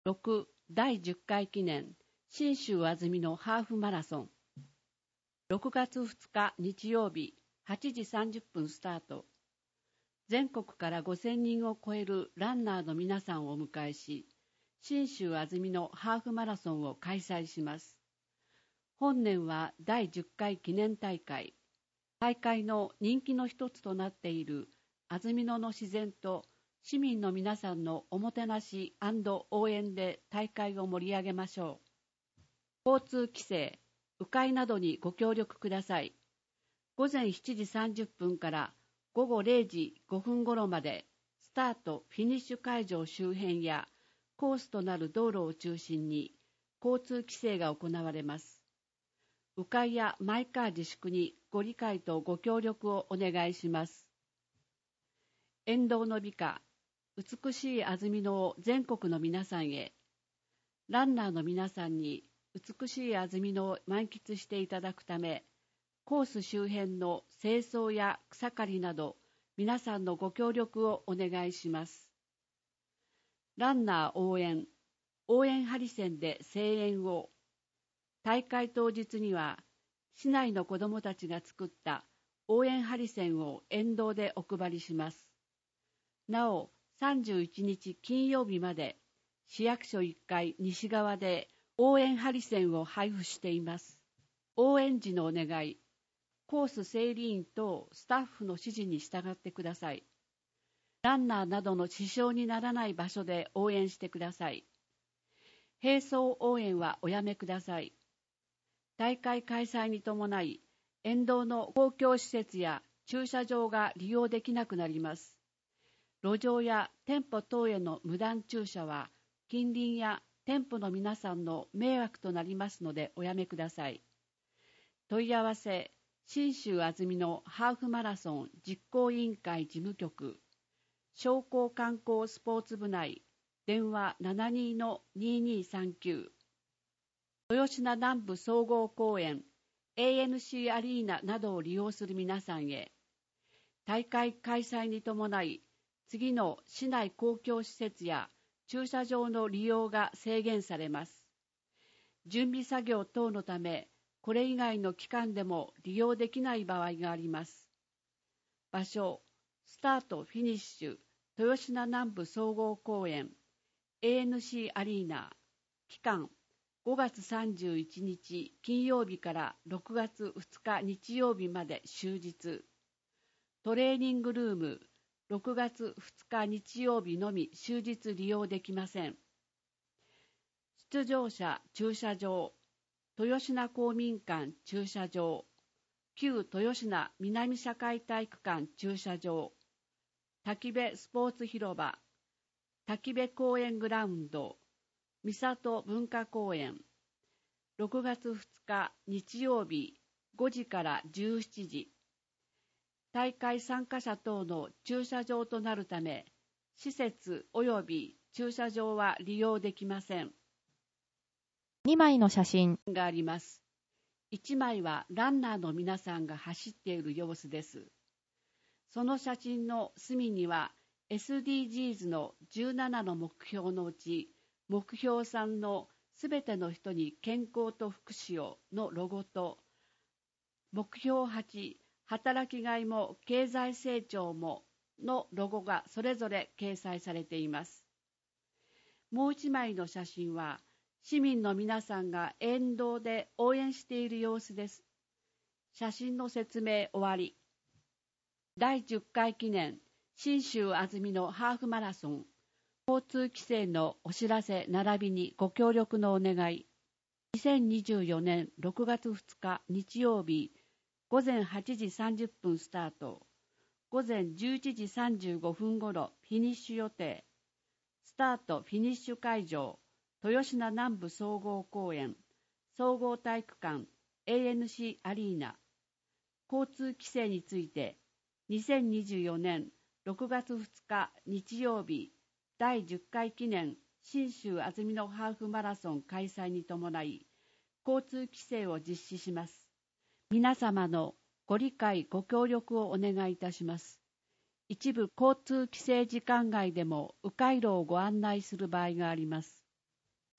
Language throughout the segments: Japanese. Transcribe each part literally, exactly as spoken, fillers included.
ろくだいじゅっかい記念信州あずみのハーフマラソン。ろくがつふつか日曜日はちじさんじゅっぷんスタート。全国からごせんにんを超えるランナーの皆さんをお迎えし、信州あずみのハーフマラソンを開催します。本年はだいじゅっかい記念大会。大会の人気の一つとなっている安曇野の自然と市民の皆さんのおもてなし&応援で大会を盛り上げましょう。交通規制、迂回などにご協力ください。ごぜんしちじさんじゅっぷんからごごれいじごふん頃までスタート・フィニッシュ会場周辺やコースとなる道路を中心に交通規制が行われます。迂回やマイカー自粛にご理解とご協力をお願いします。沿道の美化、美しい安曇野を全国の皆さんへ。ランナーの皆さんに美しい安曇野を満喫していただくため、コース周辺の清掃や草刈りなど皆さんのご協力をお願いします。ランナー応援、応援ハリセンで声援を。大会当日には市内の子どもたちが作った応援ハリセンを沿道でお配りします。なお、さんじゅういちにち金曜日まで市役所いっかい西側で応援ハリセンを配布しています。応援時のお願い、コース整理員等スタッフの指示に従ってください。ランナーなどの支障にならない場所で応援してください。並走応援はおやめください。大会開催に伴い、沿道の公共施設や駐車場が利用できなくなります。路上や店舗等への無断駐車は近隣や店舗の皆さんの迷惑となりますのでおやめください。問い合わせ、信州あずみのハーフマラソン実行委員会事務局、商工観光スポーツ部内、電話 ななにーのにーにーさんきゅう、豊品南部総合公園、エーエヌシー アリーナなどを利用する皆さんへ、大会開催に伴い、次の市内公共施設や駐車場の利用が制限されます。準備作業等のため、これ以外の期間でも利用できない場合があります。場所、スタート・フィニッシュ、豊品南部総合公園、エーエヌシー アリーナ、期間、ごがつさんじゅういちにち金曜日からろくがつふつか日曜日まで終日。トレーニングルーム、ろくがつふつか日曜日のみ終日利用できません。出場者駐車場、豊品公民館駐車場、旧豊品南社会体育館駐車場、滝部スポーツ広場、滝部公園グラウンド、三郷文化公園、ろくがつふつか日曜日ごじからじゅうしちじ、大会参加者等の駐車場となるため、施設及び駐車場は利用できません。 にまいの写真があります。いちまいはランナーの皆さんが走っている様子です。その写真の隅には エスディージーズ のじゅうななの目標のうち、目標さんのすべての人に健康と福祉をのロゴと、目標はち、働きがいも経済成長ものロゴがそれぞれ掲載されています。もう一枚の写真は、市民の皆さんが沿道で応援している様子です。写真の説明終わり。だいじゅっかい記念信州あずみのハーフマラソン、交通規制のお知らせ並びにご協力のお願い。にせんにじゅうよねんろくがつふつか日曜日、ごぜんはちじさんじゅっぷんスタート。ごぜんじゅういちじさんじゅうごふん頃フィニッシュ予定。スタート・フィニッシュ会場、豊品南部総合公園、総合体育館、エーエヌシー アリーナ。交通規制について、にせんにじゅうよねんろくがつふつか日曜日、だいじゅっかい記念信州あずみのハーフマラソン開催に伴い、交通規制を実施します。皆様のご理解ご協力をお願いいたします。一部交通規制時間外でも迂回路をご案内する場合があります。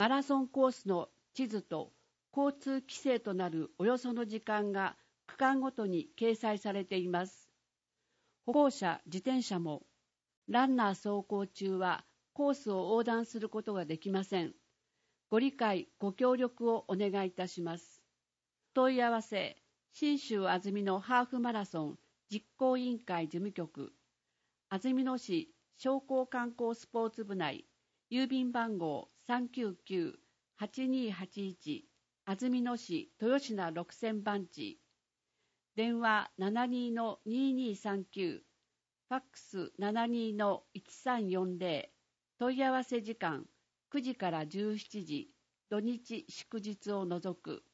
マラソンコースの地図と交通規制となるおよその時間が区間ごとに掲載されています。歩行者、自転車もランナー走行中はコースを横断することができません。ご理解、ご協力をお願いいたします。問い合わせ、信州安曇野ハーフマラソン実行委員会事務局、安曇野市商工観光スポーツ部内、郵便番号 さんきゅうきゅうはちにーはちいち、安曇野市豊品ろくせん番地、電話 ななにーのにーにーさんきゅう、ファックス ななにーのいちさんよんぜろ、問い合わせ時間くじからじゅうしちじ、土日祝日を除く。